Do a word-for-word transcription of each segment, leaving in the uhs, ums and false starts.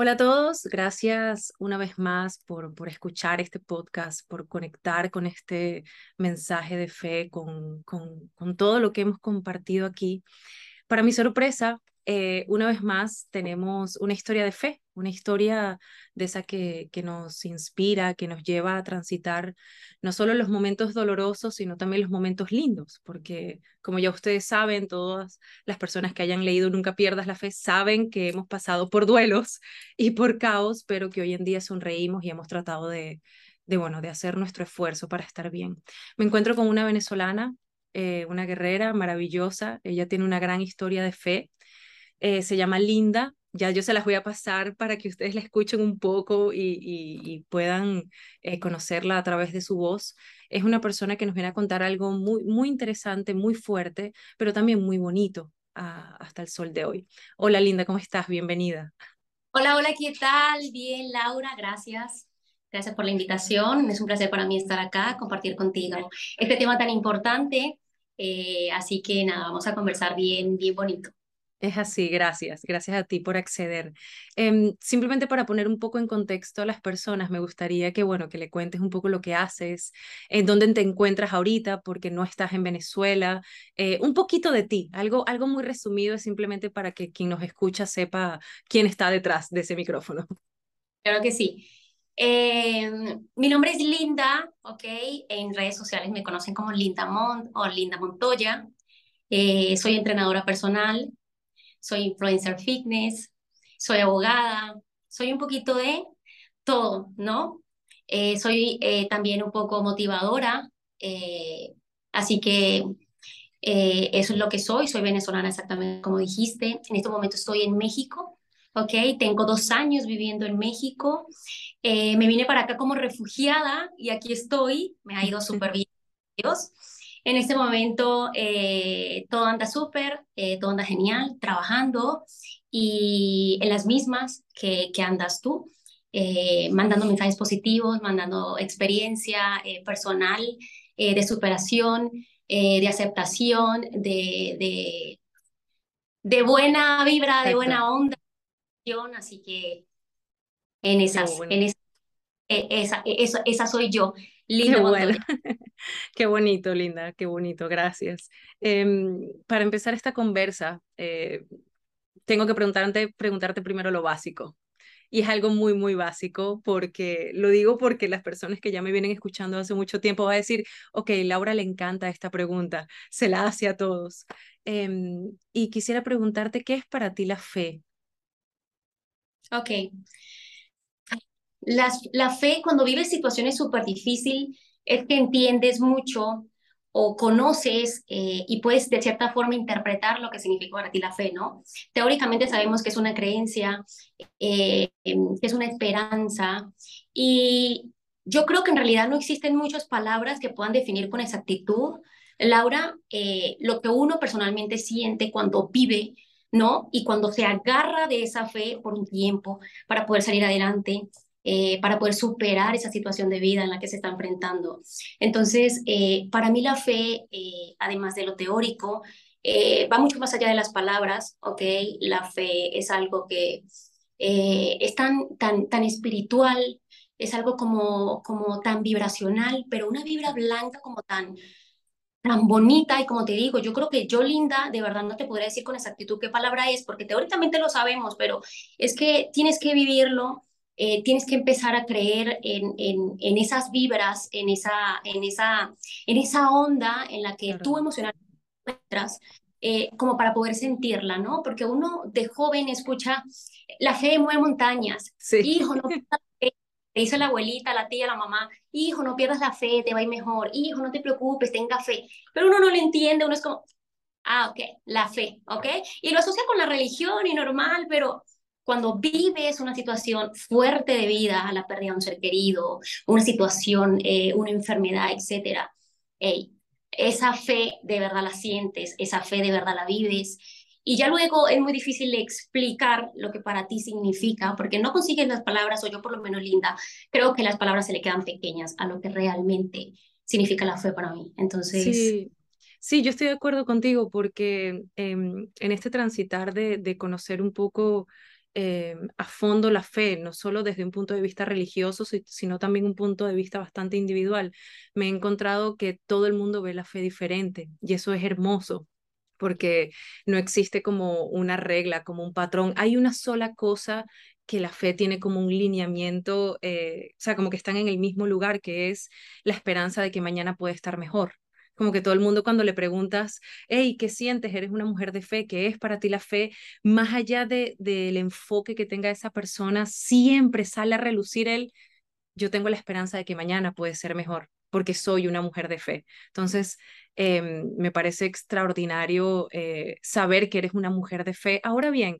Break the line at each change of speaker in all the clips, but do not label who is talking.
Hola a todos, gracias una vez más por, por escuchar este podcast, por conectar con este mensaje de fe, con, con, con todo lo que hemos compartido aquí. Para mi sorpresa, eh, una vez más tenemos una historia de fe, una historia de esa que, que nos inspira, que nos lleva a transitar no solo los momentos dolorosos, sino también los momentos lindos, porque como ya ustedes saben, todas las personas que hayan leído Nunca pierdas la fe saben que hemos pasado por duelos y por caos, pero que hoy en día sonreímos y hemos tratado de, de bueno, de hacer nuestro esfuerzo para estar bien. Me encuentro con una venezolana, eh, una guerrera maravillosa. Ella tiene una gran historia de fe. Eh, se llama Linda. Ya yo se las voy a pasar para que ustedes la escuchen un poco y, y- y puedan eh, conocerla a través de su voz. Es una persona que nos viene a contar algo muy, muy interesante, muy fuerte, pero también muy bonito ah, hasta el sol de hoy. Hola Linda, ¿cómo estás? Bienvenida.
Hola, hola, ¿qué tal? Bien, Laura, gracias. Gracias por la invitación. Es un placer para mí estar acá, compartir contigo este tema tan importante. Eh, así que nada, vamos a conversar bien, bien bonito.
Es así, gracias. Gracias a ti por acceder. Em, simplemente para poner un poco en contexto a las personas, me gustaría que, bueno, que le cuentes un poco lo que haces, en dónde te encuentras ahorita, porque no estás en Venezuela, eh, un poquito de ti, algo, algo muy resumido, es simplemente para que quien nos escucha sepa quién está detrás de ese micrófono.
Claro que sí. Eh, Mi nombre es Linda, ¿ok? En redes sociales me conocen como Linda Mont o Linda Montoya. Eh, soy entrenadora personal, soy influencer fitness, soy abogada, soy un poquito de todo, ¿no? Eh, soy eh, también un poco motivadora, eh, así que eh, eso es lo que soy. Soy venezolana exactamente como dijiste. En este momento estoy en México, ¿ok? Tengo dos años viviendo en México. Eh, me vine para acá como refugiada y aquí estoy. Me ha ido súper bien, Dios. En este momento eh, todo anda súper, eh, todo anda genial, trabajando y en las mismas que, que andas tú, eh, mandando mensajes positivos, mandando experiencia eh, personal, eh, de superación, eh, de aceptación, de, de, de buena vibra, de
Exacto.
buena onda. Así que en
Qué
esas,
bueno.
en esa, esa, esa, esa soy yo,
Qué
Linda
bueno.
Montoya.
Qué bonito, Linda, qué bonito, gracias. Em, para empezar esta conversa, eh, tengo que preguntarte, preguntarte primero lo básico. Y es algo muy, muy básico porque lo digo porque las personas que ya me vienen escuchando hace mucho tiempo van a decir, ok, Laura le encanta esta pregunta, se la hace a todos. Em, y quisiera preguntarte, ¿qué es para ti la fe?
Ok. Las- la fe, cuando vives situaciones súper difíciles, es que entiendes mucho o conoces eh, y puedes de cierta forma interpretar lo que significa para ti la fe, ¿no? Teóricamente sabemos que es una creencia, eh, em, que es una esperanza y yo creo que en realidad no existen muchas palabras que puedan definir con exactitud, Laura, eh, lo que uno personalmente siente cuando vive, ¿no? Y cuando se agarra de esa fe por un tiempo para poder salir adelante, eh, para poder superar esa situación de vida en la que se está enfrentando. Entonces, eh, para mí la fe, eh, además de lo teórico, eh, va mucho más allá de las palabras, ¿ok? La fe es algo que eh, es tan, tan, tan espiritual, es algo como, como tan vibracional, pero una vibra blanca como tan, tan bonita y como te digo, yo creo que yo, Linda, de verdad no te podría decir con exactitud qué palabra es, porque teóricamente lo sabemos, pero es que tienes que vivirlo, eh, tienes que empezar a creer en, en, en esas vibras, en esa, en, esa, en esa onda en la que tú
Claro.
emocionalmente encuentras, eh, como para poder sentirla, ¿no? Porque uno de joven escucha, la fe mueve montañas,
Sí,
hijo, no te dice la abuelita, la tía, la mamá, hijo, no pierdas la fe, te va a ir mejor, hijo, no te preocupes, tenga fe. Pero uno no lo entiende, uno es como, ah, ok, la fe, ok. Y lo asocia con la religión y normal, pero cuando vives una situación fuerte de vida, la pérdida de un ser querido, una situación, eh, una enfermedad, etcétera, hey, esa fe de verdad la sientes, esa fe de verdad la vives. Y ya luego es muy difícil de explicar lo que para ti significa, porque no consigues las palabras, o yo por lo menos, Linda, creo que las palabras se le quedan pequeñas a lo que realmente significa la fe para mí. Entonces,
sí, sí, yo estoy de acuerdo contigo porque em, en este transitar de, de conocer un poco eh, a fondo la fe, no solo desde un punto de vista religioso, si- sino también un punto de vista bastante individual. Me he encontrado que todo el mundo ve la fe diferente y eso es hermoso porque no existe como una regla, como un patrón. Hay una sola cosa que la fe tiene como un lineamiento, eh, o sea, como que están en el mismo lugar, que es la esperanza de que mañana puede estar mejor. Como que todo el mundo cuando le preguntas, hey, ¿qué sientes? Eres una mujer de fe, ¿qué es para ti la fe? Más allá de, del enfoque que tenga esa persona, siempre sale a relucir el, yo tengo la esperanza de que mañana puede ser mejor, porque soy una mujer de fe. Entonces, eh, me parece extraordinario eh, saber que eres una mujer de fe. Ahora bien,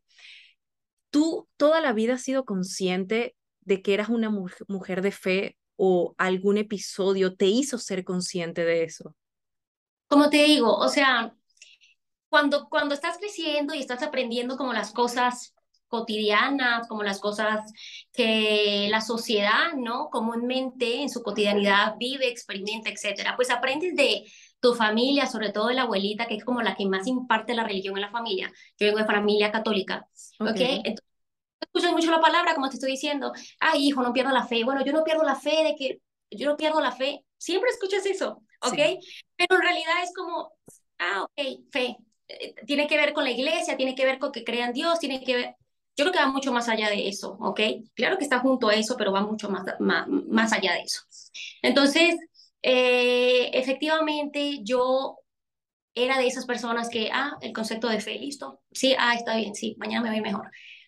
¿tú toda la vida has sido consciente de que eras una mu- mujer de fe o algún episodio te hizo ser consciente de eso?
Como te digo, o sea, cuando, cuando estás creciendo y estás aprendiendo como las cosas cotidianas, como las cosas que la sociedad, ¿no? Comúnmente en su cotidianidad vive, experimenta, etcétera, pues aprendes de tu familia, sobre todo de la abuelita, que es como la que más imparte la religión en la familia. Yo vengo de familia católica,
Ok,
¿ok? Entonces, escucho mucho la palabra, como te estoy diciendo, ay, hijo, no pierdo la fe. Bueno, yo no pierdo la fe de que yo no pierdo la fe. Siempre escuchas eso, ¿ok?
sí,
Pero en realidad es como, ah, ok, fe. Eh, tiene que ver con la iglesia, tiene que ver con que crean Dios, tiene que ver, yo creo que va mucho más allá de eso, ¿ok? Claro que está junto a eso, pero va mucho más, más, más allá de eso. Entonces, eh, efectivamente, yo era de esas personas que, ah, el concepto de fe, listo, sí, ah, está bien, sí, mañana me voy mejor.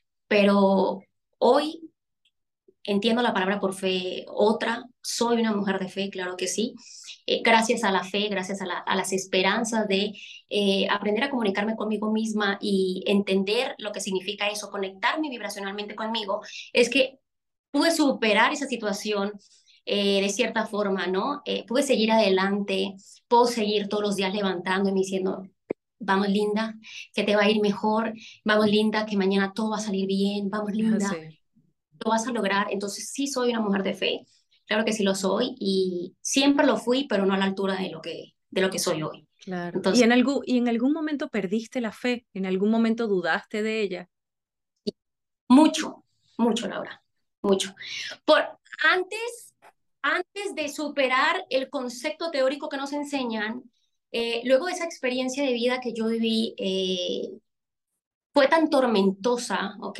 Pero hoy entiendo la palabra por fe otra, soy una mujer de fe, claro que sí. Eh, gracias a la fe, gracias a, la, a las esperanzas de eh, aprender a comunicarme conmigo misma y entender lo que significa eso, conectarme vibracionalmente conmigo, es que pude superar esa situación eh, de cierta forma, ¿no? Eh, pude seguir adelante, puedo seguir todos los días levantándome y diciendo, vamos linda, que te va a ir mejor, vamos linda, que mañana todo va a salir bien, vamos
es
linda,
así,
lo vas a lograr. Entonces sí soy una mujer de fe, claro que sí lo soy y siempre lo fui, pero no a la altura de lo que, de lo que soy hoy.
claro. ¿Y
Entonces,
en algún, y en algún momento perdiste la fe? ¿En algún momento dudaste de ella?
mucho, mucho, Laura, mucho. Por antes, antes de superar el concepto teórico que nos enseñan, eh, luego de esa experiencia de vida que yo viví, eh, fue tan tormentosa, ¿ok?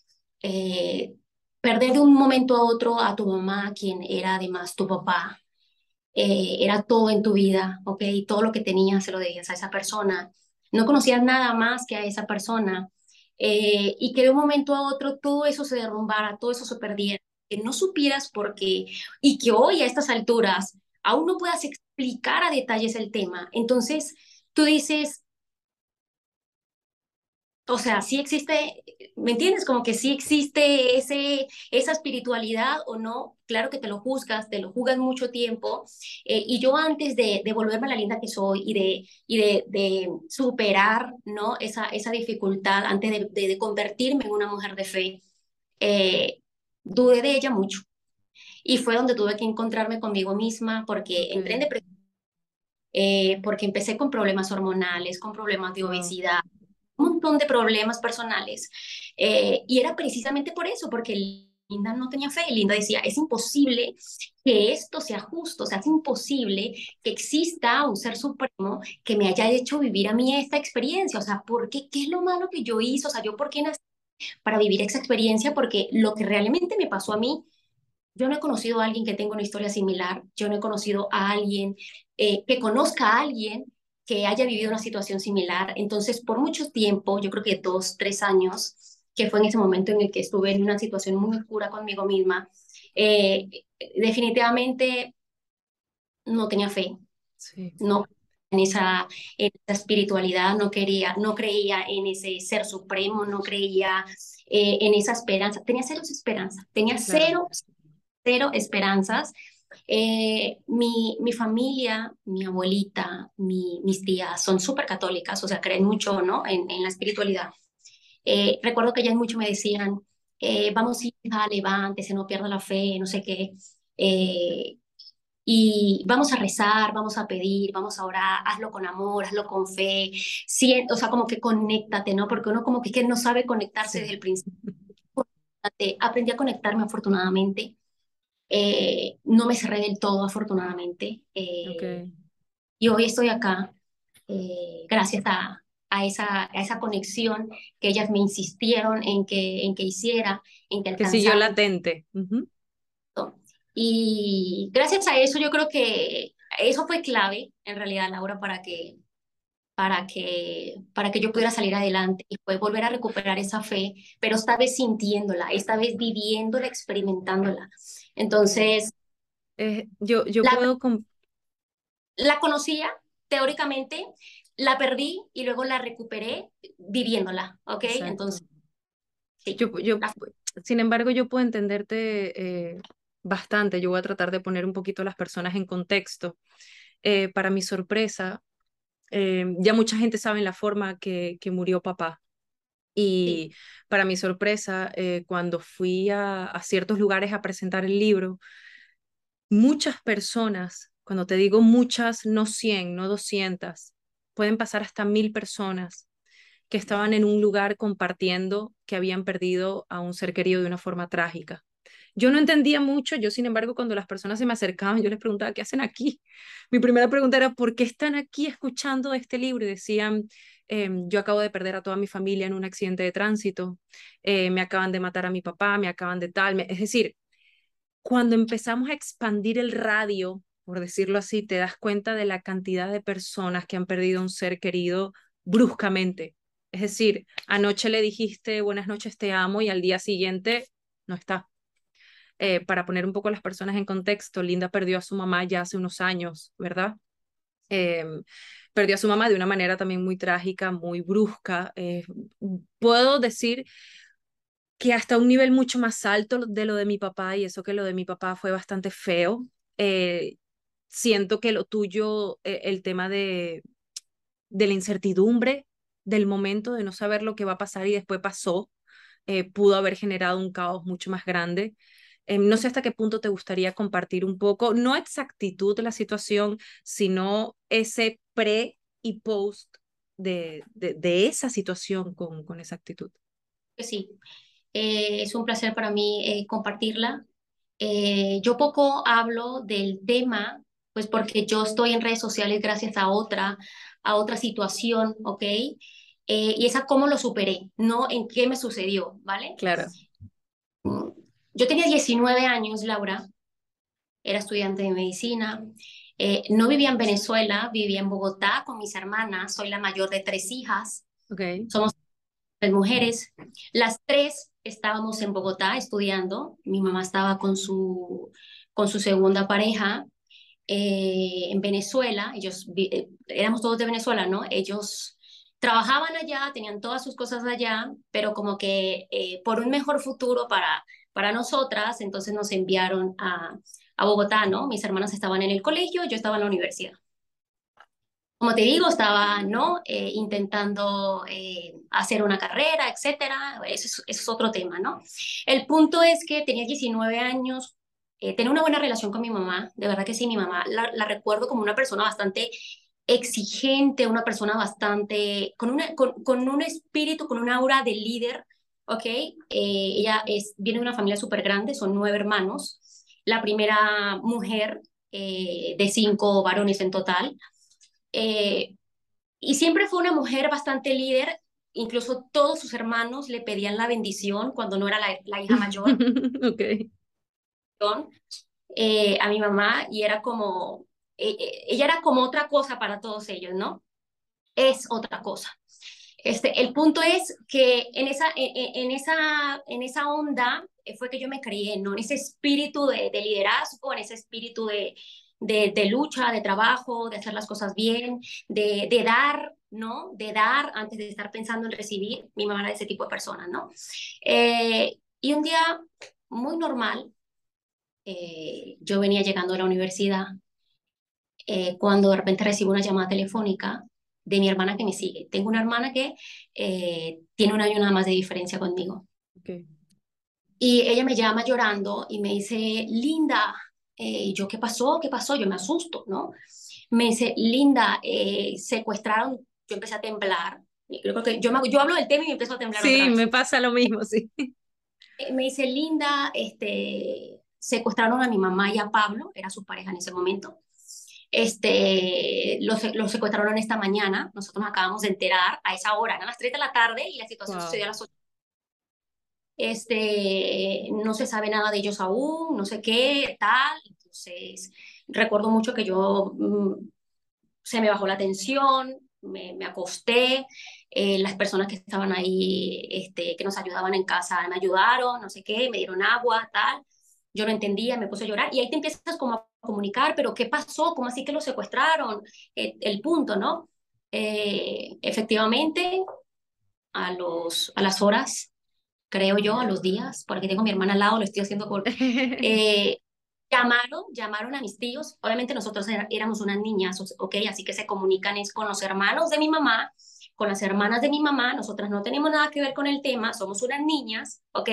Eh, perder de un momento a otro a tu mamá, quien era además tu papá, eh, era todo en tu vida, ¿ok? Todo lo que tenías se lo debías a esa persona. No conocías nada más que a esa persona. Eh, y que de un momento a otro todo eso se derrumbara, todo eso se perdiera, que no supieras por qué y que hoy a estas alturas aún no puedas explicar a detalles el tema. Entonces, tú dices, o sea, sí existe, ¿me entiendes? Como que sí existe ese, esa espiritualidad o no. Claro que te lo juzgas, te lo juzgas mucho tiempo. Eh, y yo antes de, de volverme la linda que soy y de, y de, de superar, ¿no? Esa, esa dificultad, antes de, de, de convertirme en una mujer de fe, eh, dudé de ella mucho. Y fue donde tuve que encontrarme conmigo misma porque
Ok,
entré en depresión, eh, porque empecé con problemas hormonales, con problemas de
wow,
obesidad, un montón de problemas personales. Eh, y era precisamente por eso, porque Linda no tenía fe. Linda decía, es imposible que esto sea justo, o sea, es imposible que exista un ser supremo que me haya hecho vivir a mí esta experiencia. O sea, ¿por qué? ¿Qué es lo malo que yo hice? O sea, ¿yo por qué nací para vivir esa experiencia? Porque lo que realmente me pasó a mí, yo no he conocido a alguien que tenga una historia similar, yo no he conocido a alguien eh, que conozca a alguien que haya vivido una situación similar. Entonces, por mucho tiempo, yo creo que dos, tres años, que fue en ese momento en el que estuve en una situación muy oscura conmigo misma, eh, definitivamente no tenía fe,
sí,
no en esa, en esa espiritualidad, no quería, no creía en ese ser supremo, no creía eh, en esa esperanza, tenía cero esperanza, tenía
claro,
cero cero esperanzas. Eh, mi, mi familia, mi abuelita, mi, mis tías son súper católicas, o sea, creen mucho, ¿no? En, en la espiritualidad. Eh, recuerdo que ellas mucho me decían, eh, vamos hija, levántese, no pierda la fe, no sé qué. Eh, y vamos a rezar, vamos a pedir, vamos a orar, hazlo con amor, hazlo con fe, sí, o sea, como que conéctate, ¿no? Porque uno como que, que no sabe conectarse desde
sí,
el principio. aprendí a conectarme afortunadamente. Eh, no me cerré del todo afortunadamente. Eh,
Okay.
y hoy estoy acá eh, gracias a, a, esa, a esa conexión que ellas me insistieron en que, en que hiciera, en que
Que siguió
alcanzara.
latente. Ujú.
Y gracias a eso yo creo que eso fue clave en realidad, Laura, para que, para que, para que yo pudiera salir adelante y poder volver a recuperar esa fe, pero esta vez sintiéndola, esta vez viviéndola, experimentándola.
Okay.
Entonces,
Eh, yo, yo
la,
puedo, com-
la conocía teóricamente, la perdí y luego la recuperé viviéndola, ¿ok? Entonces,
exacto.
sí,
Yo, yo,
la-
sin embargo, yo puedo entenderte eh, bastante. Yo voy a tratar de poner un poquito a las personas en contexto. Eh, para mi sorpresa, eh, ya mucha gente sabe la forma que, que murió papá.
sí,
Y para mi sorpresa, eh, cuando fui a, a ciertos lugares a presentar el libro, muchas personas, cuando te digo muchas, no cien, no doscientas, pueden pasar hasta mil personas que estaban en un lugar compartiendo que habían perdido a un ser querido de una forma trágica. Yo no entendía mucho, yo sin embargo cuando las personas se me acercaban, yo les preguntaba, ¿qué hacen aquí? Mi primera pregunta era, ¿por qué están aquí escuchando este libro? Y decían, em, yo acabo de perder a toda mi familia en un accidente de tránsito, eh, me acaban de matar a mi papá, me acaban de tal, me... es decir, cuando empezamos a expandir el radio, por decirlo así, te das cuenta de la cantidad de personas que han perdido un ser querido bruscamente. Es decir, anoche le dijiste buenas noches, te amo, y al día siguiente no está. Eh, para poner un poco a las personas en contexto, Linda perdió a su mamá ya hace unos años, ¿verdad? Eh, Perdió a su mamá de una manera también muy trágica, muy brusca. Eh, puedo decir que hasta un nivel mucho más alto de lo de mi papá, y eso que lo de mi papá fue bastante feo. Eh, Siento que lo tuyo, eh, el tema de, de la incertidumbre del momento, de no saber lo que va a pasar y después pasó, eh, pudo haber generado un caos mucho más grande. Eh, no sé hasta qué punto te gustaría compartir un poco, no exactitud de la situación, sino ese pre y post de, de, de esa situación con, con esa actitud.
que sí. Eh, es un placer para mí eh, compartirla. Eh, yo poco hablo del tema, pues porque yo estoy en redes sociales gracias a otra, a otra situación, ¿ok? Eh, y esa cómo lo superé, no en qué me sucedió, ¿vale?
Claro.
Mm, Yo tenía diecinueve años, Laura, era estudiante de medicina. Eh, no vivía en Venezuela, vivía en Bogotá con mis hermanas. Soy la mayor de tres hijas.
Ok.
Somos tres mujeres. Las tres estábamos en Bogotá estudiando. Mi mamá estaba con su, con su segunda pareja eh, en Venezuela. Ellos vi- eh, éramos todos de Venezuela, ¿no? Ellos trabajaban allá, tenían todas sus cosas allá, pero como que eh, por un mejor futuro para, para nosotras, entonces nos enviaron a, a Bogotá, ¿no? Mis hermanas estaban en el colegio, yo estaba en la universidad. Como te digo, estaba, ¿no? Eh, intentando eh, hacer una carrera, etcétera. Eso es, eso es otro tema, ¿no? El punto es que tenía diecinueve años, eh, tenía una buena relación con mi mamá, de verdad que sí, mi mamá la, la recuerdo como una persona bastante exigente, una persona bastante, con, una, con, con un espíritu, con un aura de líder, ¿ok? Eh, ella es, viene de una familia súper grande, son nueve hermanos, la primera mujer eh, de cinco varones en total. Eh, y siempre fue una mujer bastante líder, incluso todos sus hermanos le pedían la bendición cuando no era la, la hija mayor,
Ok.
eh, a mi mamá, y era como, eh, eh, ella era como otra cosa para todos ellos, ¿no? Es otra cosa. Este, el punto es que en esa, en, en esa, en esa onda eh, fue que yo me crié, ¿no? En ese espíritu de, de liderazgo, en ese espíritu de, de, de, lucha, de trabajo, de hacer las cosas bien, de, de dar, ¿no? De dar antes de estar pensando en recibir. Mi mamá era de ese tipo de persona, ¿no? Eh, y un día muy normal, eh, yo venía llegando a la universidad eh, cuando de repente recibo una llamada telefónica de mi hermana que me sigue. Tengo una hermana que eh, tiene un año nada más de diferencia conmigo.
Ok.
Y ella me llama llorando y me dice, Linda, eh, ¿yo qué pasó? ¿Qué pasó? Yo me asusto, ¿no? Me dice, Linda, eh, secuestraron. Yo empecé a temblar. Yo creo que yo, me, yo hablo del tema y me empiezo a temblar otra
Sí,
vez.
me pasa lo mismo, sí.
Eh, Me dice, Linda, este, secuestraron a mi mamá y a Pablo, era su pareja en ese momento. Este, lo, se- lo secuestraron esta mañana, nosotros nos acabamos de enterar a esa hora, eran las tres de la tarde y la situación
Wow,
sucedió a las ocho. Este, no se sabe nada de ellos aún, no sé qué, tal. Entonces, recuerdo mucho que yo mm, se me bajó la tensión, me, me acosté, eh, las personas que estaban ahí, este, que nos ayudaban en casa, me ayudaron, no sé qué, me dieron agua, tal. Yo no entendía, me puse a llorar y ahí te empiezas como a comunicar, pero ¿qué pasó? ¿Cómo así que lo secuestraron? Eh, el punto, ¿no? Eh, efectivamente, a, los, a las horas, creo yo, a los días, porque tengo a mi hermana al lado, lo estoy haciendo por... Eh, llamaron, llamaron a mis tíos, obviamente nosotros era- éramos unas niñas, o- ok, así que se comunican es con los hermanos de mi mamá, con las hermanas de mi mamá, nosotras no tenemos nada que ver con el tema, somos unas niñas, ok,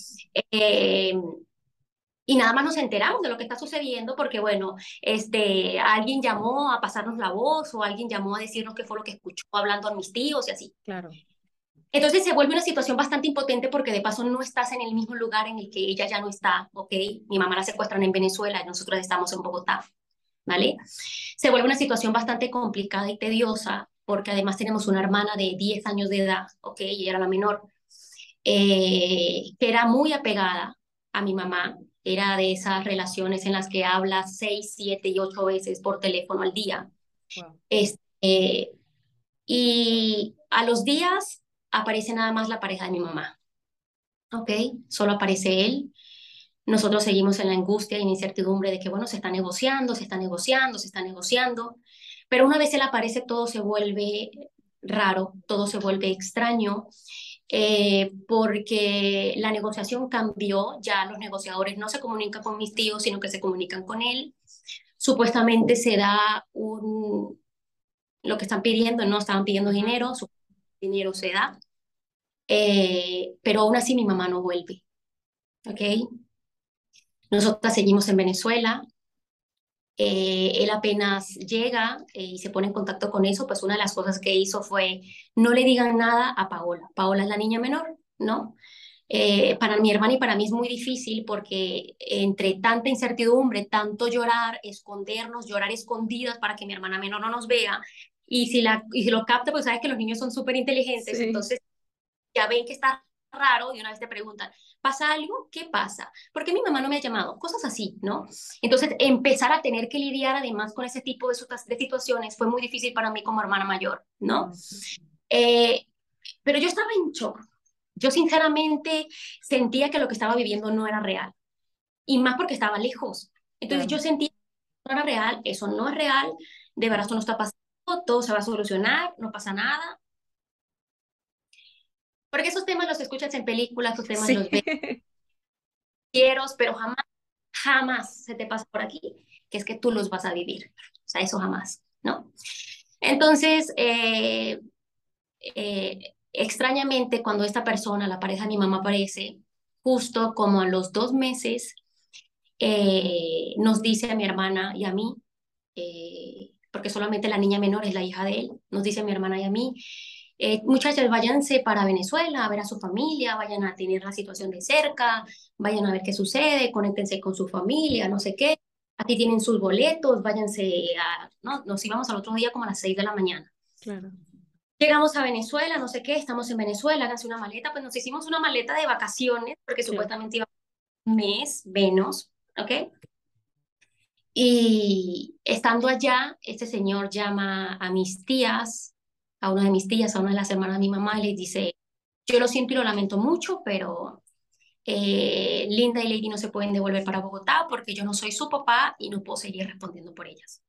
eh, y nada más nos enteramos de lo que está sucediendo porque, bueno, este, alguien llamó a pasarnos la voz o alguien llamó a decirnos qué fue lo que escuchó hablando a mis tíos y así.
claro,
Entonces se vuelve una situación bastante impotente porque de paso no estás en el mismo lugar en el que ella ya no está, ¿ok? Mi mamá la secuestran en Venezuela y nosotros estamos en Bogotá, ¿vale? Se vuelve una situación bastante complicada y tediosa porque además tenemos una hermana de diez años de edad, ¿ok? Y ella era la menor, eh, que era muy apegada a mi mamá. Era de esas relaciones en las que habla seis, siete y ocho veces por teléfono al día.
wow,
Este, y a los días aparece nada más la pareja de mi mamá. Ok, solo aparece él. Nosotros seguimos en la angustia y en incertidumbre de que, bueno, se está negociando, se está negociando, se está negociando. Pero una vez él aparece, todo se vuelve raro, todo se vuelve extraño, eh, porque la negociación cambió. Ya los negociadores no se comunican con mis tíos, sino que se comunican con él. Supuestamente se da un, lo que están pidiendo, no estaban pidiendo
ajá,
dinero, su dinero se da, eh, pero aún así mi mamá no vuelve. ¿Ok? Nosotras seguimos en Venezuela. Eh, él apenas llega eh, y se pone en contacto con eso, pues una de las cosas que hizo fue no le digan nada a Paola. Paola es la niña menor, ¿no? Eh, para mi hermana y para mí es muy difícil porque entre tanta incertidumbre, tanto llorar, escondernos, llorar escondidas para que mi hermana menor no nos vea, y si, la, y si lo capta, pues sabes que los niños son súper inteligentes,
sí,
entonces ya ven que está raro y una vez te preguntan, ¿pasa algo? ¿Qué pasa? ¿Por qué mi mamá no me ha llamado? Cosas así, ¿no? Entonces, empezar a tener que lidiar además con ese tipo de, de situaciones fue muy difícil para mí como hermana mayor, ¿no?
wow,
Eh, pero yo estaba en shock. Yo sinceramente sentía que lo que estaba viviendo no era real, y más porque estaba lejos. Entonces yo
claro.
sentía que no era real, eso no es real, de verdad esto no está pasando, todo se va a solucionar, no pasa nada. Porque esos temas los escuchas en películas, esos temas
Sí,
los ves, quieros, pero jamás, jamás se te pasa por aquí, que es que tú los vas a vivir. O sea, eso jamás, ¿no? Entonces, eh, eh, extrañamente, cuando esta persona, la pareja de mi mamá, aparece, justo como a los dos meses, eh, nos dice a mi hermana y a mí, eh, porque solamente la niña menor es la hija de él, nos dice a mi hermana y a mí, eh, muchachas, váyanse para Venezuela a ver a su familia, vayan a tener la situación de cerca, vayan a ver qué sucede, conéctense con su familia, no sé qué. Aquí tienen sus boletos, váyanse a... ¿no? Nos íbamos al otro día como a las seis de la mañana.
claro.
Llegamos a Venezuela, no sé qué, estamos en Venezuela, háganse una maleta, pues nos hicimos una maleta de vacaciones, porque
Claro.
supuestamente iba un mes, menos, ¿ok? Y estando allá, este señor llama a mis tías, a una de mis tías, a una de las hermanas de mi mamá, y les dice, yo lo siento y lo lamento mucho, pero eh, Linda y Lady no se pueden devolver para Bogotá porque yo no soy su papá y no puedo seguir respondiendo por ellas.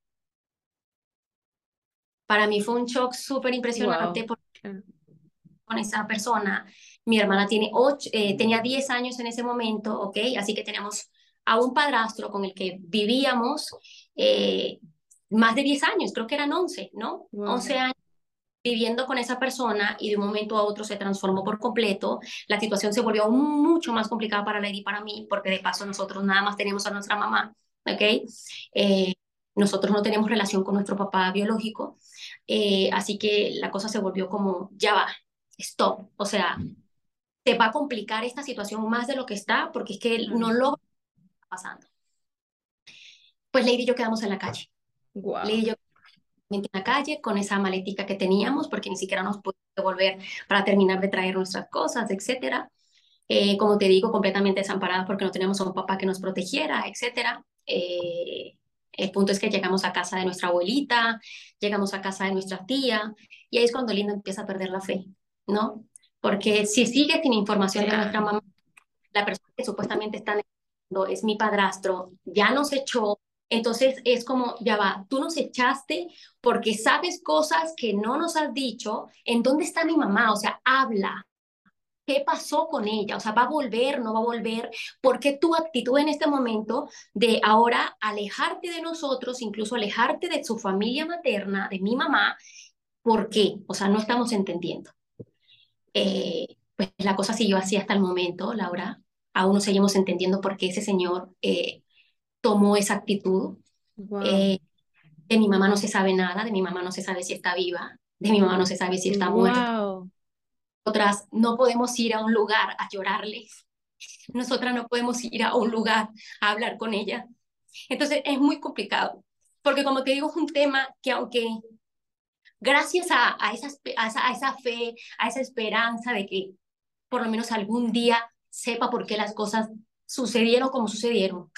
Para mí fue un shock súper
Wow,
impresionante porque
claro.
con esa persona, mi hermana tiene ocho, eh, tenía diez años en ese momento, ¿ok? Así que teníamos a un padrastro con el que vivíamos eh, más de diez años, creo que eran once, ¿no?
Wow,
Once años viviendo con esa persona y de un momento a otro se transformó por completo. La situación se volvió aún mucho más complicada para Lady y para mí, porque de paso nosotros nada más tenemos a nuestra mamá, ¿ok? Eh, nosotros no tenemos relación con nuestro papá biológico, eh, así que la cosa se volvió como, ya va, stop, o sea, te va a complicar esta situación más de lo que está, porque es que no
Claro.
lo está pasando. Pues Lady y yo quedamos en la calle. Lady
Wow.
y yo en la calle con esa maletica que teníamos, porque ni siquiera nos pudimos devolver para terminar de traer nuestras cosas, etcétera. Eh, como te digo, completamente desamparadas porque no teníamos a un papá que nos protegiera, etcétera. Eh, el punto es que llegamos a casa de nuestra abuelita, llegamos a casa de nuestra tía, y ahí es cuando Linda empieza a perder la fe, ¿no? Porque si sigue sin información de nuestra
Claro.
mamá, la persona que supuestamente está negando es mi padrastro, ya nos echó, entonces es como, ya va, tú nos echaste porque sabes cosas que no nos has dicho, ¿en dónde está mi mamá? O sea, habla. ¿Qué pasó con ella? O sea, ¿va a volver? ¿No va a volver? ¿Por qué tu actitud en este momento de ahora alejarte de nosotros, incluso alejarte de su familia materna, de mi mamá? ¿Por qué? O sea, no estamos entendiendo. Eh, pues la cosa siguió así hasta el momento, Laura. Aún no seguimos entendiendo por qué ese señor eh, tomó esa actitud.
Wow.
Eh, de mi mamá no se sabe nada, de mi mamá no se sabe si está viva, de mi mamá no se sabe si está muerta.
Wow.
Nosotras no podemos ir a un lugar a llorarle. Nosotras no podemos ir a un lugar a hablar con ella. Entonces es muy complicado, porque como te digo, es un tema que aunque gracias a, a, esa, a, esa, a esa fe, a esa esperanza de que por lo menos algún día sepa por qué las cosas sucedieron como sucedieron,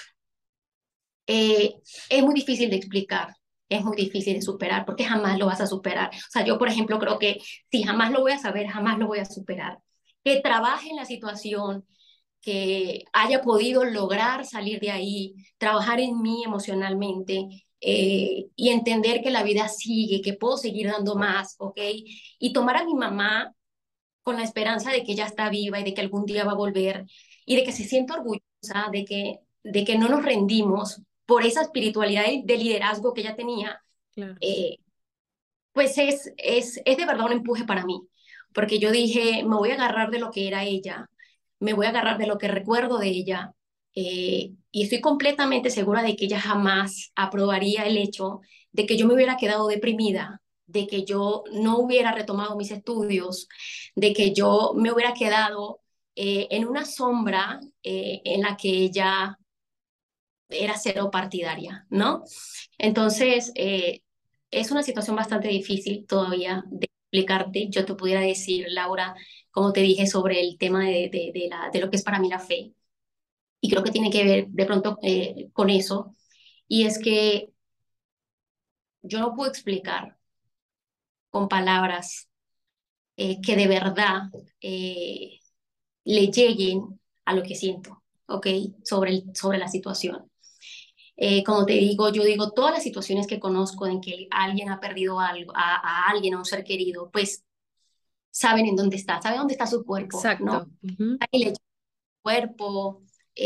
eh, es muy difícil de explicar, es muy difícil de superar, porque jamás lo vas a superar. O sea, yo, por ejemplo, creo que si jamás lo voy a saber, jamás lo voy a superar. Que trabaje en la situación, que haya podido lograr salir de ahí, trabajar en mí emocionalmente eh, y entender que la vida sigue, que puedo seguir dando más, ¿ok? Y tomar a mi mamá con la esperanza de que ella está viva y de que algún día va a volver y de que se sienta orgullosa de que, de que no nos rendimos por esa espiritualidad de liderazgo que ella tenía,
Claro.
eh, pues es, es, es de verdad un empuje para mí, porque yo dije, me voy a agarrar de lo que era ella, me voy a agarrar de lo que recuerdo de ella, eh, y estoy completamente segura de que ella jamás aprobaría el hecho de que yo me hubiera quedado deprimida, de que yo no hubiera retomado mis estudios, de que yo me hubiera quedado eh, en una sombra eh, en la que ella era cero partidaria, ¿no? Entonces, eh, es una situación bastante difícil todavía de explicarte. Yo te pudiera decir, Laura, como te dije, sobre el tema de, de, de la, de lo que es para mí la fe. Y creo que tiene que ver de pronto eh, con eso. Y es que yo no puedo explicar con palabras eh, que de verdad eh, le lleguen a lo que siento, ¿ok? Sobre, el, sobre la situación. Eh, como te digo, yo digo, todas las situaciones que conozco en que alguien ha perdido algo, a, a alguien, a un ser querido, pues saben en dónde está, saben dónde está su cuerpo, ¿no?
Exacto. Ujú.
Ahí le echan su cuerpo,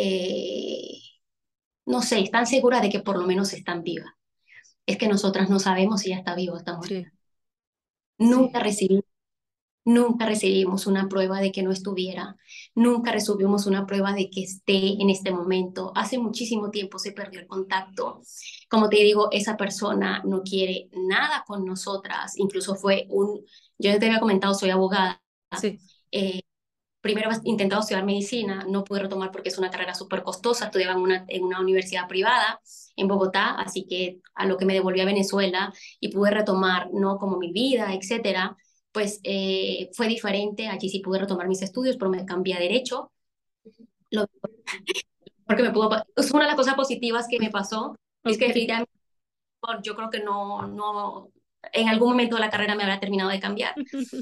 eh, no sé, están seguras de que por lo menos están vivas. Es que nosotras no sabemos si ella está viva o está muerta.
Sí,
Nunca
sí.
recibimos Nunca recibimos una prueba de que no estuviera, nunca recibimos una prueba de que esté en este momento. Hace muchísimo tiempo se perdió el contacto. Como te digo, esa persona no quiere nada con nosotras. Incluso fue un, yo te había comentado, soy abogada.
Sí.
Eh, Primero he intentado estudiar medicina, no pude retomar porque es una carrera súper costosa. Estudiaba en una, en una universidad privada en Bogotá, así que a lo que me devolví a Venezuela y pude retomar, ¿no? Como mi vida, etcétera, pues eh, fue diferente. Allí sí pude retomar mis estudios, pero me cambié a derecho. Lo, porque me pudo, es una de las cosas positivas que me pasó, es que
Ok.
definitivamente yo creo que no, no, en algún momento de la carrera me habrá terminado de cambiar.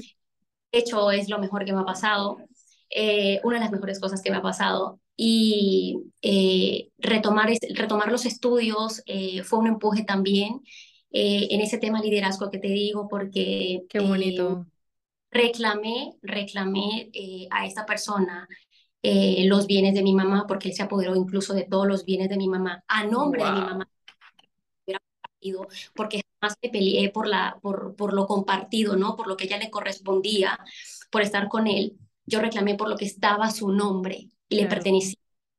De hecho, es lo mejor que me ha pasado, eh, una de las mejores cosas que me ha pasado. Y eh, retomar, retomar los estudios eh, fue un empuje también eh, en ese tema liderazgo que te digo, porque
Qué
eh,
bonito.
reclamé, reclamé eh, a esta persona eh, los bienes de mi mamá, porque él se apoderó incluso de todos los bienes de mi mamá, a nombre de mi mamá,
Wow.
hubiera compartido, porque jamás me peleé por, la, por, por lo compartido, ¿no? Por lo que ella le correspondía, por estar con él. Yo reclamé por lo que estaba a su nombre y le
Claro,
pertenecía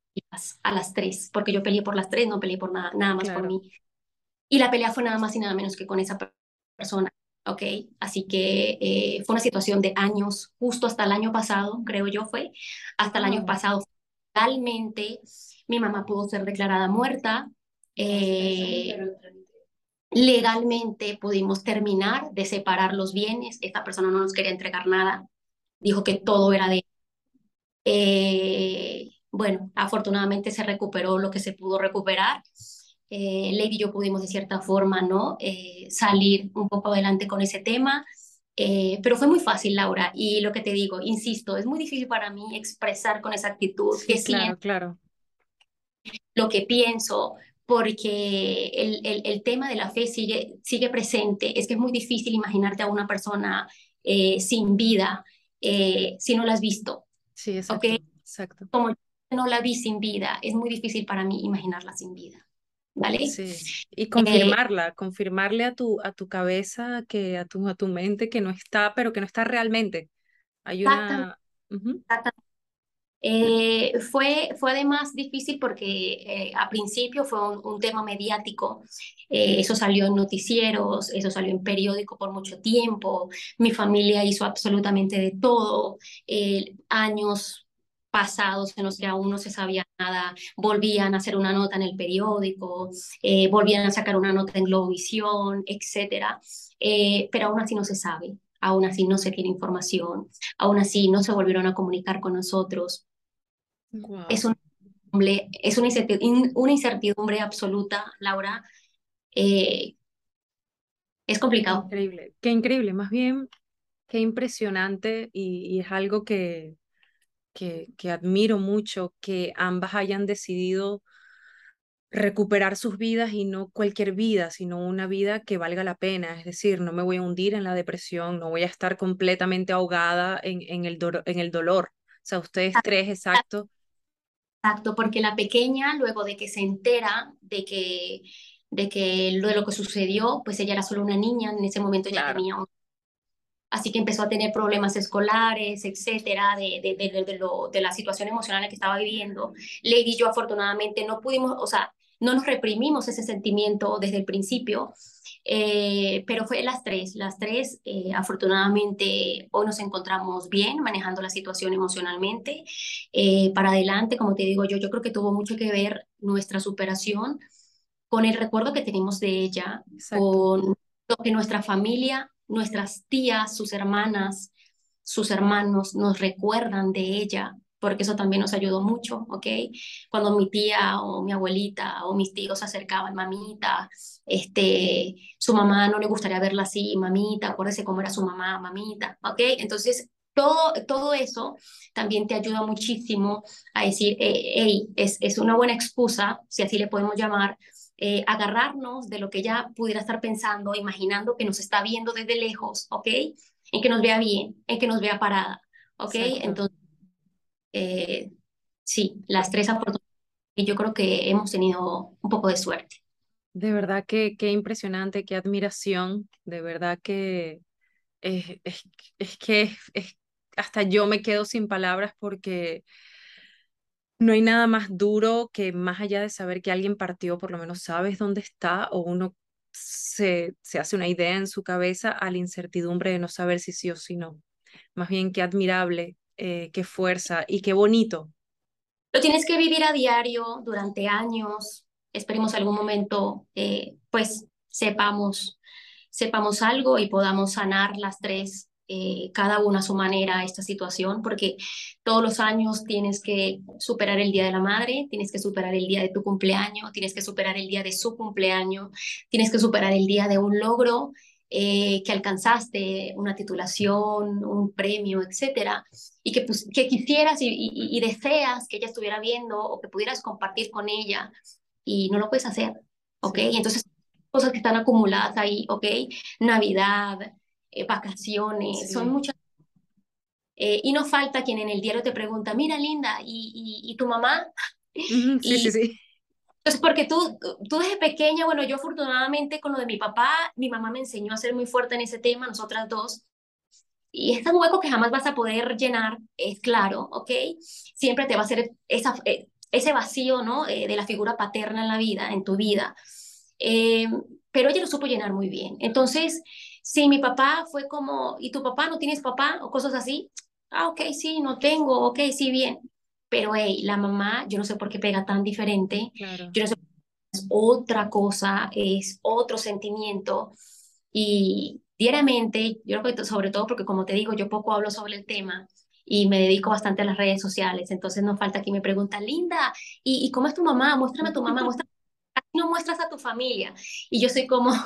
a las tres, porque yo peleé por las tres, no peleé por nada, nada más por
claro.
mí. Y la pelea fue nada más y nada menos que con esa persona. ¿ok? Así que eh, fue una situación de años, justo hasta el año pasado, creo yo fue, hasta el año
Wow.
pasado. Realmente mi mamá pudo ser declarada muerta. eh, Legalmente pudimos terminar de separar los bienes. Esta persona no nos quería entregar nada, dijo que todo era de... Eh, bueno, afortunadamente se recuperó lo que se pudo recuperar. Eh, Lady y yo pudimos de cierta forma, ¿no? Eh, salir un poco adelante con ese tema. Eh, pero fue muy fácil, Laura, y lo que te digo, insisto, es muy difícil para mí expresar con exactitud qué
Sí,
siento,
claro, claro.
lo que pienso, porque el, el, el tema de la fe sigue, sigue presente. Es que es muy difícil imaginarte a una persona eh, sin vida eh, si no la has visto,
Sí,
¿ok?
exacto, exacto.
Como yo no la vi sin vida, es muy difícil para mí imaginarla sin vida, ¿vale?
Sí. Y
Eh,
confirmarla, confirmarle a tu, a tu cabeza, que a tu, a tu mente que no está, pero que no está realmente. Hay
exactamente.
una... Ujú.
Eh, fue, fue además difícil porque eh, a principio fue un, un tema mediático. Eh, eso salió en noticieros, eso salió en periódico por mucho tiempo, mi familia hizo absolutamente de todo. Eh, años pasados en los que aún no se sabía nada, volvían a hacer una nota en el periódico, eh, volvían a sacar una nota en Globovisión, etcétera. Eh, pero aún así no se sabe, aún así no se tiene información, aún así no se volvieron a comunicar con nosotros. Es
Wow.
una, es una incertidumbre, una incertidumbre absoluta, Laura. Eh, es
Qué
complicado.
increíble, qué increíble, más bien, qué impresionante y, y es algo que, que, que admiro mucho, que ambas hayan decidido recuperar sus vidas y no cualquier vida, sino una vida que valga la pena. Es decir, no me voy a hundir en la depresión, no voy a estar completamente ahogada en, en el, dolo- en el dolor. O sea, ustedes tres, exacto.
Exacto, porque la pequeña, luego de que se entera de que, de que lo de lo que sucedió, pues ella era solo una niña, en ese momento ya
Claro,
tenía, un- así que empezó a tener problemas escolares, etcétera, de, de, de, de, de lo, de la situación emocional que estaba viviendo. Lady y yo afortunadamente no pudimos, o sea, no nos reprimimos ese sentimiento desde el principio. Eh, pero fue las tres, las tres, eh, afortunadamente hoy nos encontramos bien manejando la situación emocionalmente. Eh, para adelante, como te digo yo, yo creo que tuvo mucho que ver nuestra superación con el recuerdo que tenemos de ella,
exacto.
con lo que nuestra familia, nuestras tías, sus hermanas, sus hermanos nos recuerdan de ella, porque eso también nos ayudó mucho, ¿ok? Cuando mi tía o mi abuelita o mis tíos se acercaban, mamita, este, su mamá no le gustaría verla así, mamita, acuérdese cómo era su mamá, mamita, ¿ok? Entonces, todo, todo eso también te ayuda muchísimo a decir, hey, es, es una buena excusa, si así le podemos llamar, eh, agarrarnos de lo que ella pudiera estar pensando, imaginando que nos está viendo desde lejos, ¿ok? En que nos vea bien, en que nos vea parada, ¿ok?
Exacto.
Entonces, eh, sí, las tres afortunadas, y yo creo que hemos tenido un poco de suerte.
De verdad que qué impresionante, qué admiración. De verdad que es, es, es que es- es- hasta yo me quedo sin palabras porque no hay nada más duro que más allá de saber que alguien partió, por lo menos sabes dónde está o uno se, se hace una idea en su cabeza a la incertidumbre de no saber si sí o si no. Más bien qué admirable, eh, qué fuerza y qué bonito.
Lo tienes que vivir a diario durante años. Esperemos algún momento, eh, pues, sepamos, sepamos algo y podamos sanar las tres, eh, cada una a su manera, esta situación, porque todos los años tienes que superar el Día de la Madre, tienes que superar el día de tu cumpleaños, tienes que superar el día de su cumpleaños, tienes que superar el día de un logro eh, que alcanzaste, una titulación, un premio, etcétera, y que, pues, que quisieras y, y, y deseas que ella estuviera viendo o que pudieras compartir con ella y no lo puedes hacer, ¿ok?
Sí,
Entonces, cosas que están acumuladas ahí, ¿ok? Navidad, eh, vacaciones, son
sí.
muchas. Eh, y no falta quien en el diario te pregunta, mira, Linda, ¿y, y, y tu mamá?
Ujú, sí, sí,
Y
sí.
entonces, porque tú, tú desde pequeña, bueno, yo afortunadamente con lo de mi papá, mi mamá me enseñó a ser muy fuerte en ese tema, nosotras dos. Y es un hueco que jamás vas a poder llenar, es claro, ¿ok? Siempre te va a hacer esa, eh, ese vacío, ¿no? Eh, de la figura paterna en la vida, en tu vida. Eh, pero ella lo supo llenar muy bien. Entonces, Sí, mi papá fue como, ¿y tu papá no tienes papá? O cosas así. Ah, ok, sí, no tengo, ok, sí, bien. Pero, hey, la mamá, yo no sé por qué pega tan diferente.
Claro.
Yo no sé, es otra cosa, es otro sentimiento. Y diariamente, yo creo que to- sobre todo porque como te digo, yo poco hablo sobre el tema y me dedico bastante a las redes sociales. Entonces no falta que me preguntan, Linda, ¿y, y cómo es tu mamá? Muéstrame a tu mamá, muéstrame, no muestras a tu familia. Y yo soy como,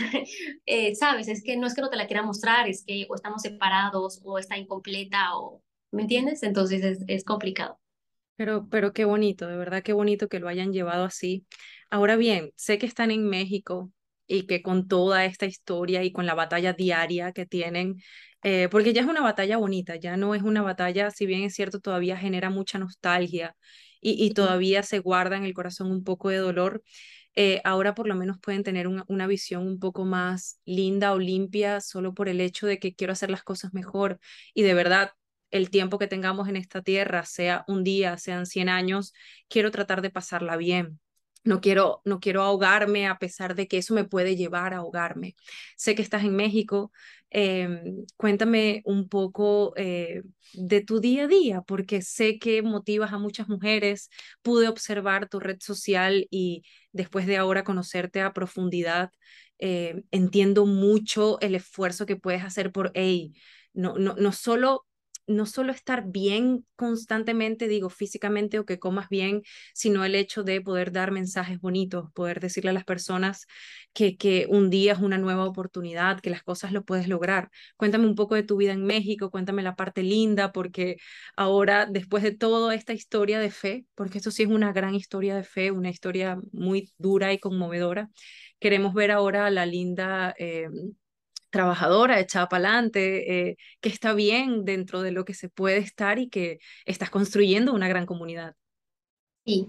eh, sabes, es que no es que no te la quiera mostrar, es que o estamos separados o está incompleta o, ¿me entiendes? Entonces es, es complicado.
Pero, pero qué bonito, de verdad qué bonito que lo hayan llevado así. Ahora bien, sé que están en México y que con toda esta historia y con la batalla diaria que tienen, eh, porque ya es una batalla bonita, ya no es una batalla, si bien es cierto, todavía genera mucha nostalgia y, y todavía se guarda en el corazón un poco de dolor. Eh, ahora por lo menos pueden tener una, una visión un poco más linda o limpia solo por el hecho de que quiero hacer las cosas mejor y de verdad el tiempo que tengamos en esta tierra, sea un día, sean cien años, quiero tratar de pasarla bien. No quiero, no quiero ahogarme a pesar de que eso me puede llevar a ahogarme. Sé que estás en México. eh, Cuéntame un poco eh, de tu día a día, porque sé que motivas a muchas mujeres. Pude observar tu red social y después de ahora conocerte a profundidad, eh, entiendo mucho el esfuerzo que puedes hacer por, hey, no, no, no solo no solo estar bien constantemente, digo, físicamente o que comas bien, sino el hecho de poder dar mensajes bonitos, poder decirle a las personas que, que un día es una nueva oportunidad, que las cosas lo puedes lograr. Cuéntame un poco de tu vida en México, cuéntame la parte linda, porque ahora, después de toda esta historia de fe, porque esto sí es una gran historia de fe, una historia muy dura y conmovedora, queremos ver ahora a la linda... Eh, trabajadora, echada para adelante, eh, que está bien dentro de lo que se puede estar y que estás construyendo una gran comunidad.
Sí.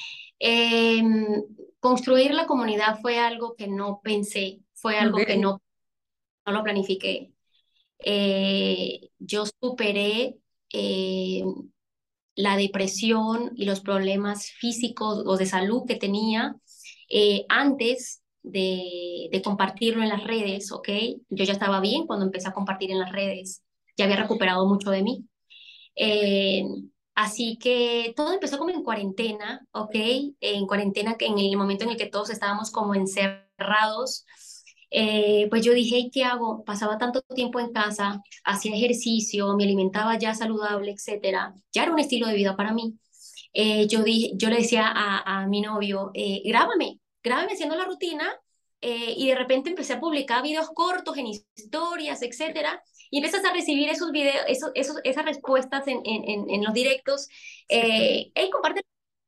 Em, Construir la comunidad fue algo que no pensé, fue algo que
Ok,
no, no lo planifiqué. Eh, yo superé eh, la depresión y los problemas físicos o de salud que tenía eh, antes de, de compartirlo en las redes, ¿ok? Yo ya estaba bien cuando empecé a compartir en las redes, ya había recuperado mucho de mí. Eh, Así que todo empezó como en cuarentena, ¿ok? En cuarentena, que en el momento en el que todos estábamos como encerrados, eh, pues yo dije, "Hey, ¿qué hago?". Pasaba tanto tiempo en casa, hacía ejercicio, me alimentaba ya saludable, etcétera. Ya era un estilo de vida para mí. Eh, yo, dije, yo le decía a, a mi novio, eh, grábame, grábame haciendo la rutina. Eh, y de repente empecé a publicar videos cortos en historias, etcétera. Y empiezas a recibir esos videos, esos, esos, esas respuestas en, en, en los directos.
sí,
Eh, hey, comparte,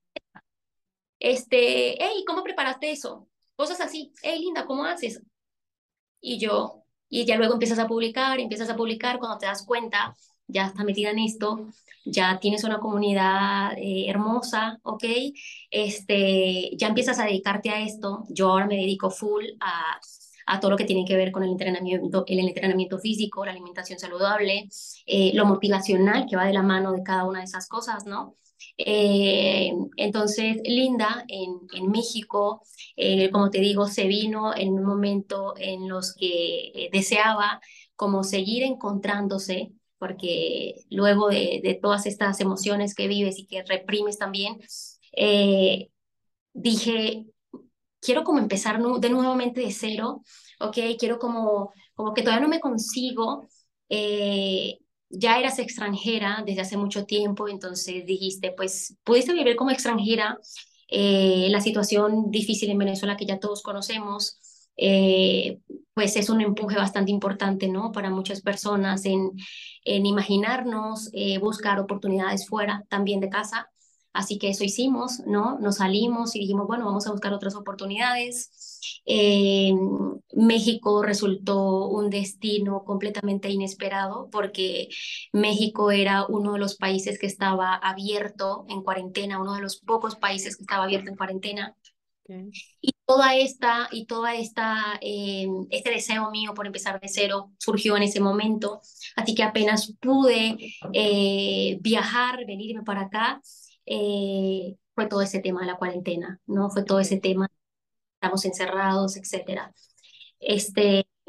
este, hey, ¿cómo preparaste eso? Cosas así. Hey, Linda, ¿cómo haces? Y yo, y ya luego empiezas a publicar, empiezas a publicar, cuando te das cuenta, ya estás metida en esto, ya tienes una comunidad eh, hermosa, ¿ok? Este, ya empiezas a dedicarte a esto. Yo ahora me dedico full a, a todo lo que tiene que ver con el entrenamiento, el entrenamiento físico, la alimentación saludable, eh, lo motivacional que va de la mano de cada una de esas cosas, ¿no? Eh, entonces, Linda, en, en México, eh, como te digo, se vino en un momento en los que eh, deseaba como seguir encontrándose, porque luego de, de todas estas emociones que vives y que reprimes también, eh, dije, quiero como empezar nu de nuevamente de cero, ¿ok? Quiero como, como que todavía no me consigo. eh, ya eras extranjera desde hace mucho tiempo, entonces dijiste, pues pudiste vivir como extranjera, eh, la situación difícil en Venezuela que ya todos conocemos, eh, pues es un empuje bastante importante, ¿no? Para muchas personas en, en imaginarnos, eh, buscar oportunidades fuera también de casa. Así que eso hicimos, ¿no? Nos salimos y dijimos, bueno, vamos a buscar otras oportunidades. Eh, México resultó un destino completamente inesperado porque México era uno de los países que estaba abierto en cuarentena, uno de los pocos países que estaba abierto en cuarentena.
ok,
Y toda esta, y toda esta, eh, este deseo mío por empezar de cero surgió en ese momento. Así que apenas pude eh, viajar, venirme para acá, eh, fue todo ese tema de la cuarentena, ¿no? Fue todo ese
ok.
tema, estamos encerrados, etcétera. Este,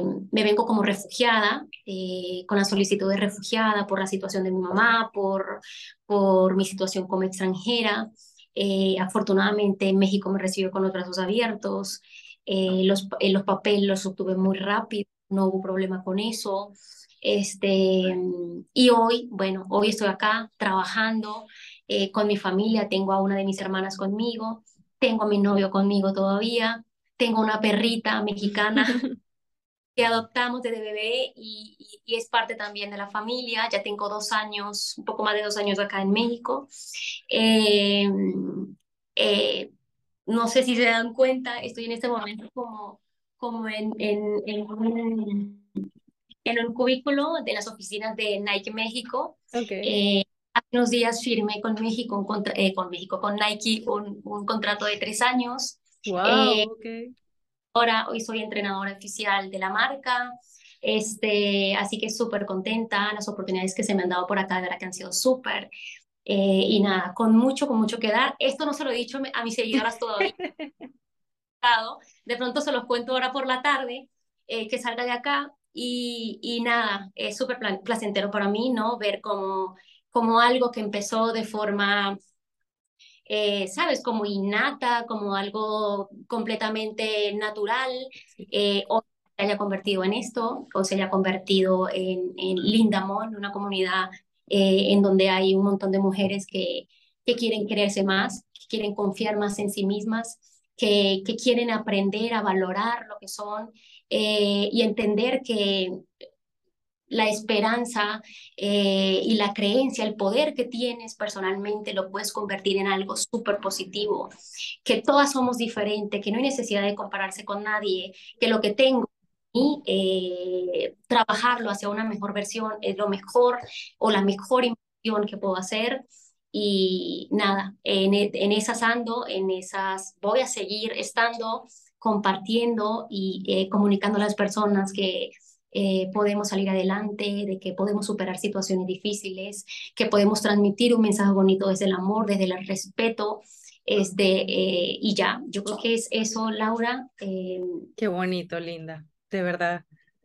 me vengo como refugiada, eh, con la solicitud de refugiada por la situación de mi mamá, por, por mi situación como extranjera. Eh, afortunadamente en México me recibió con los brazos abiertos, eh, los, eh, los papeles los obtuve muy rápido, no hubo problema con eso. Este, y hoy, bueno, hoy estoy acá trabajando eh, con mi familia, tengo a una de mis hermanas conmigo, tengo a mi novio conmigo todavía, tengo una perrita mexicana que adoptamos desde bebé y, y- y es parte también de la familia. Ya tengo dos años, un poco más de dos años acá en México. Eh, eh, no sé si se dan cuenta, estoy en este momento como, como en, en, en un, en un cubículo de las oficinas de Nike México.
Ok.
Eh, Hace unos días firmé con México, un contra- eh, con México, con Nike, un, un contrato de tres años. Eh,
Wow, ok.
Ahora, hoy soy entrenadora oficial de la marca, este, así que súper contenta, las oportunidades que se me han dado por acá, de verdad que han sido súper, eh, y nada, con mucho, con mucho que dar. Esto no se lo he dicho a mis seguidoras todavía, de pronto se los cuento ahora por la tarde, eh, que salga de acá, y, y nada, es súper pla- placentero para mí, ¿no? Ver como, como algo que empezó de forma eh, ¿sabes? Como innata, como algo completamente natural,
Sí.
eh, o se haya convertido en esto, o se haya convertido en, en Lindamon, una comunidad eh, en donde hay un montón de mujeres que, que quieren quererse más, que quieren confiar más en sí mismas, que, que quieren aprender a valorar lo que son eh, y entender que la esperanza eh, y la creencia, el poder que tienes personalmente, lo puedes convertir en algo súper positivo, que todas somos diferentes, que no hay necesidad de compararse con nadie, que lo que tengo y eh, trabajarlo hacia una mejor versión es lo mejor o la mejor inversión que puedo hacer. Y nada, en, e- en esas ando, en esas voy a seguir estando, compartiendo y eh, comunicando a las personas que eh, podemos salir adelante, de que podemos superar situaciones difíciles, que podemos transmitir un mensaje bonito desde el amor, desde el respeto, es de, eh, y ya, yo creo que es eso, Laura. Eh,
Qué bonito, Linda. De verdad.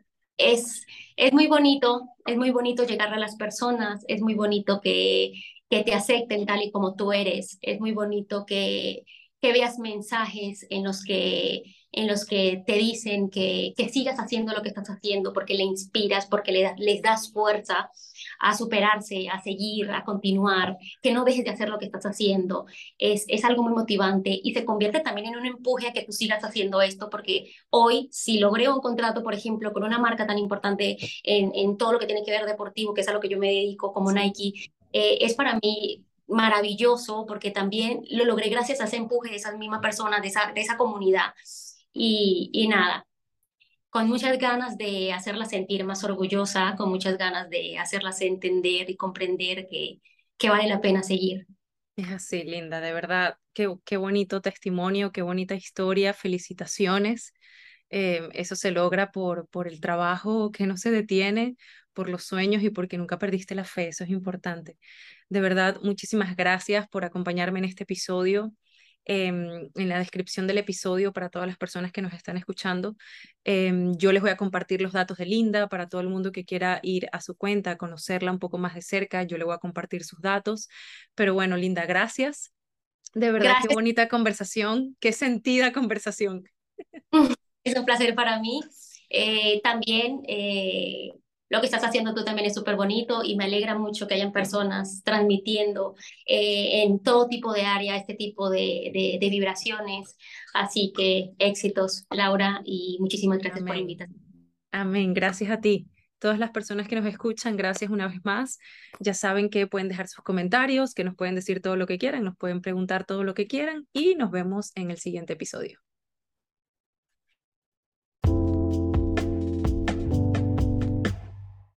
es, es muy bonito, es muy bonito llegar a las personas, es muy bonito que, que te acepten tal y como tú eres, es muy bonito que, que veas mensajes en los que, en los que te dicen que, que sigas haciendo lo que estás haciendo porque le inspiras, porque le, da- les das fuerza a superarse, a seguir, a continuar, que no dejes de hacer lo que estás haciendo. Es, es algo muy motivante y se convierte también en un empuje a que tú sigas haciendo esto porque hoy, si logré un contrato, por ejemplo, con una marca tan importante en, en todo lo que tiene que ver deportivo, que es a lo que yo me dedico como
Sí.
Nike, eh, es para mí maravilloso porque también lo logré gracias a ese empuje de esas mismas personas, de esa, de esa comunidad. Y, y nada, con muchas ganas de hacerla sentir más orgullosa, con muchas ganas de hacerlas entender y comprender que, que vale la pena seguir.
Es así, Linda, de verdad, qué, qué bonito testimonio, qué bonita historia, felicitaciones. Eh, eso se logra por, por el trabajo que no se detiene, por los sueños y porque nunca perdiste la fe, eso es importante. De verdad, muchísimas gracias por acompañarme en este episodio. Em, en la descripción del episodio, para todas las personas que nos están escuchando, em, yo les voy a compartir los datos de Linda para todo el mundo que quiera ir a su cuenta, a conocerla un poco más de cerca. Yo le voy a compartir sus datos. Pero bueno, Linda, gracias. De verdad, qué
Gracias,
bonita conversación, qué sentida conversación.
es un placer para mí. Eh, también eh, lo que estás haciendo tú también es súper bonito y me alegra mucho que hayan personas transmitiendo eh, en todo tipo de área este tipo de, de, de vibraciones. Así que éxitos, Laura, y muchísimas gracias por la
Amén.
invitación.
Amén. Gracias a ti. Todas las personas que nos escuchan, gracias una vez más. Ya saben que pueden dejar sus comentarios, que nos pueden decir todo lo que quieran, nos pueden preguntar todo lo que quieran y nos vemos en el siguiente episodio.